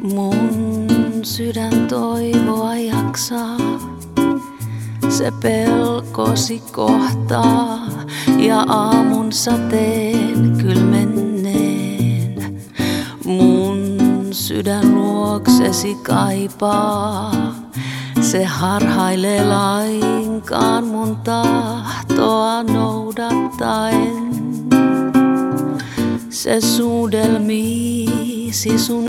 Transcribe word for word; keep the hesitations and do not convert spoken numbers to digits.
Mun sydän toivoa jaksaa, se pelkosi kohtaa ja aamun sateen kylmenneen. Mun sydän luoksesi kaipaa, se harhailee lainkaan mun tahtoa noudattaen. Se suudelmiisi sun